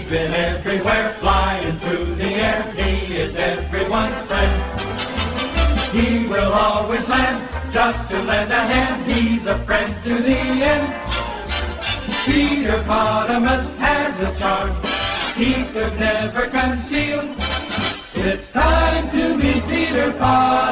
He's been everywhere, flying through the air. He is everyone's friend. He will always land, just to lend a hand. He's a friend to the end. Peter Potamus has a charm he could never conceal. It's time to meet Peter Potamus.